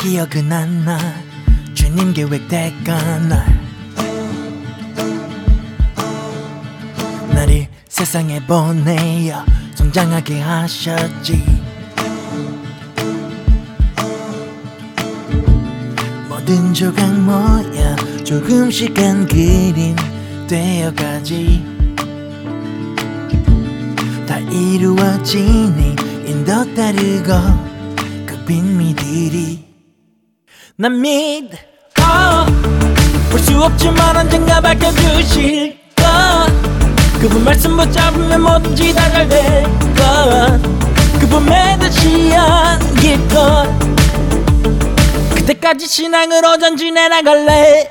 기억은 안 나. 주님 계획대가 나를 세상에 보내어 성장하게 하셨지. 모든 조각 모여 조금씩 한 그림 되어가지. 다 이루어지니 인도 따르고 그 빛미들이 난 믿어. 볼 수 없지만 언젠가 밝혀주실 것. 그분 말씀 붙잡으면 뭐든지 다 잘 될 것. 그분에 다시 안길 것. 그때까지 신앙으로 전진해 나갈래.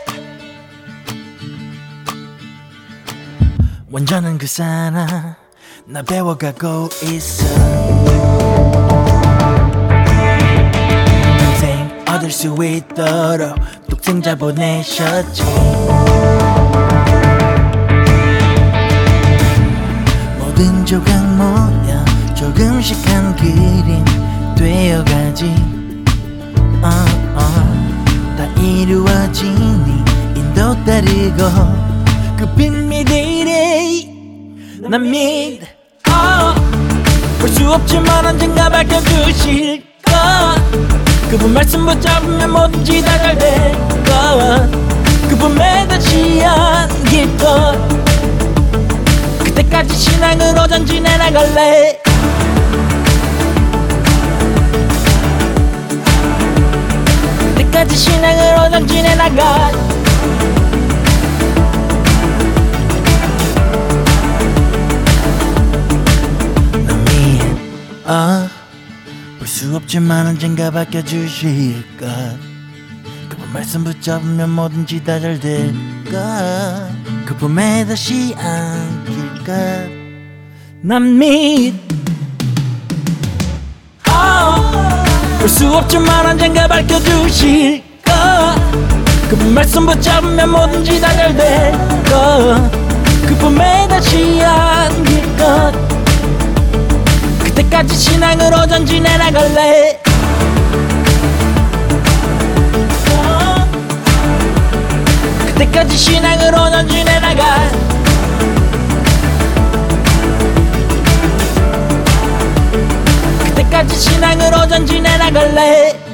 완전한 그 사람 나 배워가고 있어. 평생 얻을 수 있도록 독생자 보내셨지. 모든 조각 모여 조금씩 한 그림 되어가지. 다 이루어지니 인도 따르고 그 빛미들이 난 믿어. 볼 수 없지만 언젠가 밝혀주실 것. 그분 말씀 붙잡으면 뭐든지 다 잘 될 것. 그분에 다시 안길 것. 그때까지 신앙으로 전진해 나갈래. 그때까지 신앙으로 전진해 나가. 볼 수 없지만 언젠가 바뀌어주실 것. 그분 말씀 붙잡으면 뭐든지 다 잘 될 것. 그 품에 다시 안길 것. 난 믿. 볼 수 없지만 언젠가 밝혀주실 것. 그분 말씀 붙잡으면 뭐든지 다 잘 될 것. 그 품에 다시 안길 것. 그때까지 신앙으로 전진해 나갈래. 그때까지 신앙으로 전진해 나가. 그때까지 신앙으로 전진해 나갈래.